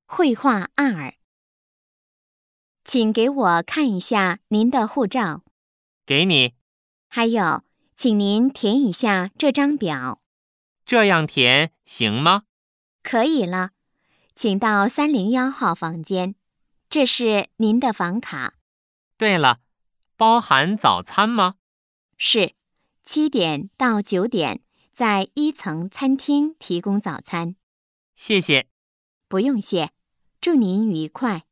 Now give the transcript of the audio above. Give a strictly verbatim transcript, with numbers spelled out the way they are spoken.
绘画二，请给我看一下您的护照。 给你。 还有，请您填一下这张表。 这样填行吗？ 可以了，请到三零一号房间，这是您的房卡。 对了，包含早餐吗？ 是，七点到九点，在一层餐厅提供早餐。 谢谢。 不用谢，祝您愉快。